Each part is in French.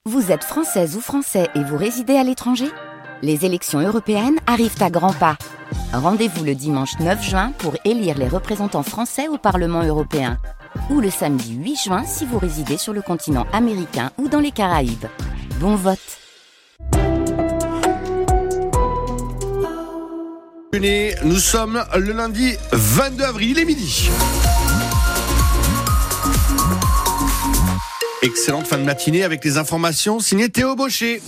Vous êtes française ou français et vous résidez à l'étranger ? Les élections européennes arrivent à grands pas. Rendez-vous le dimanche 9 juin pour élire les représentants français au Parlement européen. Ou le samedi 8 juin si vous résidez sur le continent américain ou dans les Caraïbes. Bon vote! Nous sommes le lundi 22 avril, il est midi. Excellente fin de matinée avec les informations signées Théo Baucher.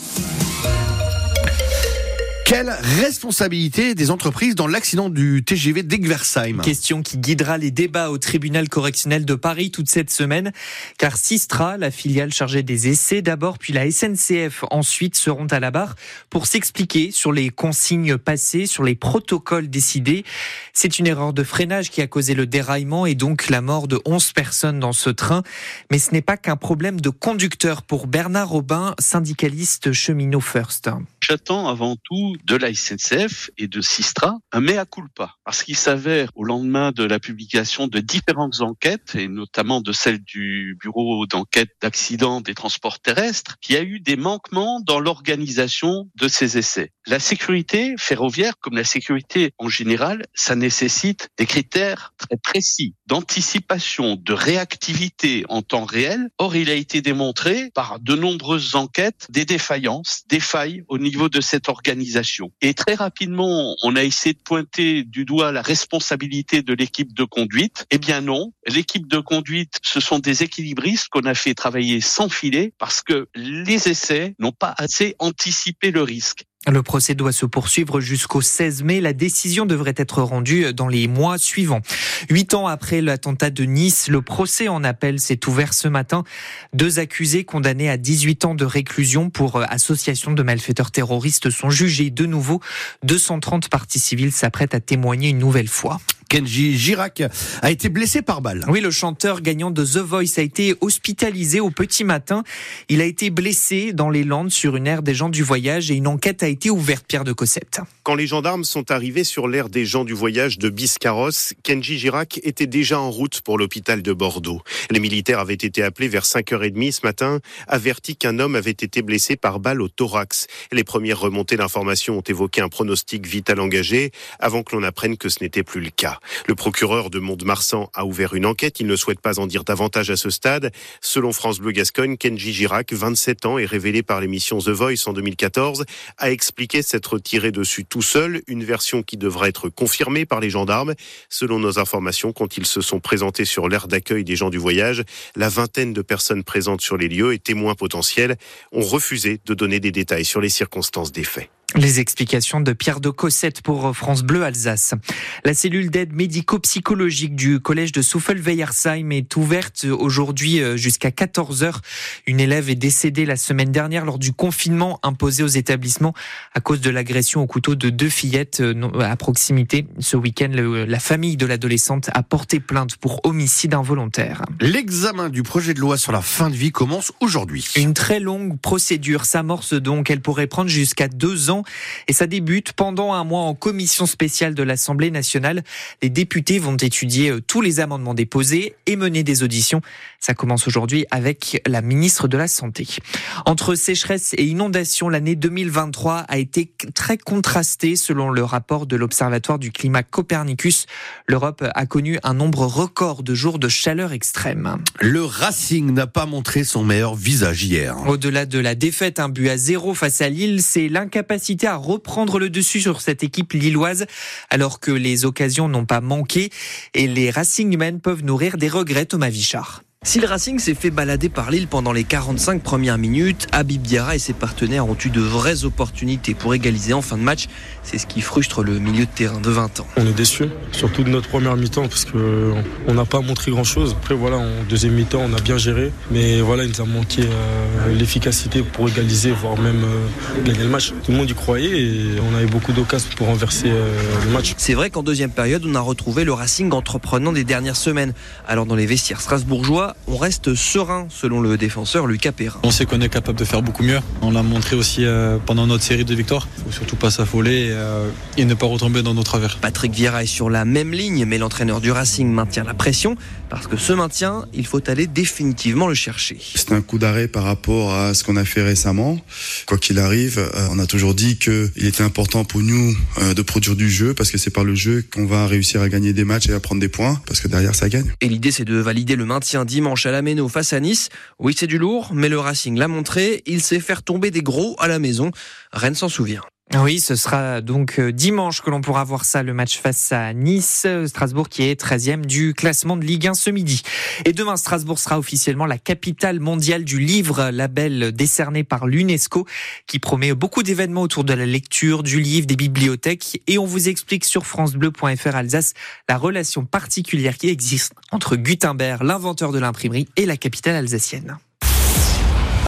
Quelle responsabilité des entreprises dans l'accident du TGV d'Egversheim ? Question qui guidera les débats au tribunal correctionnel de Paris toute cette semaine, car Systra, la filiale chargée des essais d'abord, puis la SNCF ensuite seront à la barre pour s'expliquer sur les consignes passées, sur les protocoles décidés. C'est une erreur de freinage qui a causé le déraillement et donc la mort de 11 personnes dans ce train. Mais ce n'est pas qu'un problème de conducteur pour Bernard Robin, syndicaliste cheminot First. J'attends avant tout de la SNCF et de Systra un mea culpa, parce qu'il s'avère au lendemain de la publication de différentes enquêtes, et notamment de celle du bureau d'enquête d'accidents des transports terrestres, qu'il y a eu des manquements dans l'organisation de ces essais. La sécurité ferroviaire, comme la sécurité en général, ça nécessite des critères très précis d'anticipation, de réactivité en temps réel. Or, il a été démontré par de nombreuses enquêtes des défaillances, des failles au niveau de cette organisation. Et très rapidement, on a essayé de pointer du doigt la responsabilité de l'équipe de conduite. Eh bien non, l'équipe de conduite, ce sont des équilibristes qu'on a fait travailler sans filet parce que les essais n'ont pas assez anticipé le risque. Le procès doit se poursuivre jusqu'au 16 mai. La décision devrait être rendue dans les mois suivants. 8 ans après l'attentat de Nice, le procès en appel s'est ouvert ce matin. 2 accusés condamnés à 18 ans de réclusion pour association de malfaiteurs terroristes sont jugés de nouveau. 230 parties civiles s'apprêtent à témoigner une nouvelle fois. Kenji Girac a été blessé par balle. Oui, le chanteur gagnant de The Voice a été hospitalisé au petit matin. Il a été blessé dans les Landes sur une aire des gens du voyage et une enquête a été ouverte, Pierre de Cossette. Quand les gendarmes sont arrivés sur l'aire des gens du voyage de Biscarrosse, Kenji Girac était déjà en route pour l'hôpital de Bordeaux. Les militaires avaient été appelés vers 5h30 ce matin, avertis qu'un homme avait été blessé par balle au thorax. Les premières remontées d'informations ont évoqué un pronostic vital engagé avant que l'on apprenne que ce n'était plus le cas. Le procureur de Mont-de-Marsan a ouvert une enquête. Il ne souhaite pas en dire davantage à ce stade. Selon France Bleu Gascogne, Kenji Girac, 27 ans et révélé par l'émission The Voice en 2014, a expliqué s'être tiré dessus tout seul, une version qui devra être confirmée par les gendarmes. Selon nos informations, quand ils se sont présentés sur l'aire d'accueil des gens du voyage, la vingtaine de personnes présentes sur les lieux et témoins potentiels ont refusé de donner des détails sur les circonstances des faits. Les explications de Pierre de Cossette pour France Bleu Alsace. La cellule d'aide médico-psychologique du collège de Souffelweyersheim est ouverte aujourd'hui jusqu'à 14h. Une élève est décédée la semaine dernière lors du confinement imposé aux établissements à cause de l'agression au couteau de 2 fillettes à proximité. Ce week-end, la famille de l'adolescente a porté plainte pour homicide involontaire. L'examen du projet de loi sur la fin de vie commence aujourd'hui. Une très longue procédure s'amorce donc. Elle pourrait prendre jusqu'à 2 ans. Et ça débute pendant un mois en commission spéciale de l'Assemblée nationale. Les députés vont étudier tous les amendements déposés et mener des auditions. Ça commence aujourd'hui avec la ministre de la Santé. Entre sécheresse et inondation, l'année 2023 a été très contrastée selon le rapport de l'Observatoire du climat Copernicus. L'Europe a connu un nombre record de jours de chaleur extrême. Le Racing n'a pas montré son meilleur visage hier. Au-delà de la défaite, 1-0 face à Lille, c'est l'incapacité à reprendre le dessus sur cette équipe lilloise, alors que les occasions n'ont pas manqué et les Racingmen peuvent nourrir des regrets. Thomas Vichard. Si le Racing s'est fait balader par Lille pendant les 45 premières minutes, Habib Diarra et ses partenaires ont eu de vraies opportunités pour égaliser en fin de match. C'est ce qui frustre le milieu de terrain de 20 ans. On est déçus, surtout de notre première mi-temps, parce qu'on n'a pas montré grand-chose. Après, voilà, en deuxième mi-temps, on a bien géré, mais voilà, il nous a manqué l'efficacité pour égaliser, voire même gagner le match. Tout le monde y croyait et on avait beaucoup d'occasions pour renverser le match. C'est vrai qu'en deuxième période, on a retrouvé le Racing entreprenant des dernières semaines. Alors dans les vestiaires strasbourgeois, là, on reste serein selon le défenseur Lucas Perrin. On sait qu'on est capable de faire beaucoup mieux. On l'a montré aussi pendant notre série de victoires. Il faut surtout pas s'affoler et ne pas retomber dans nos travers. Patrick Vieira est sur la même ligne, mais l'entraîneur du Racing maintient la pression parce que ce maintien, il faut aller définitivement le chercher. C'est un coup d'arrêt par rapport à ce qu'on a fait récemment. Quoi qu'il arrive, on a toujours dit qu'il était important pour nous de produire du jeu parce que c'est par le jeu qu'on va réussir à gagner des matchs et à prendre des points parce que derrière ça gagne. Et l'idée c'est de valider le maintien dimanche à la Méno face à Nice. Oui, c'est du lourd, mais le Racing l'a montré, il sait faire tomber des gros à la maison. Rennes s'en souvient. Oui, ce sera donc dimanche que l'on pourra voir ça, le match face à Nice. Strasbourg qui est 13e du classement de Ligue 1 ce midi. Et demain, Strasbourg sera officiellement la capitale mondiale du livre, label décerné par l'UNESCO, qui promet beaucoup d'événements autour de la lecture, du livre, des bibliothèques. Et on vous explique sur francebleu.fr Alsace la relation particulière qui existe entre Gutenberg, l'inventeur de l'imprimerie, et la capitale alsacienne.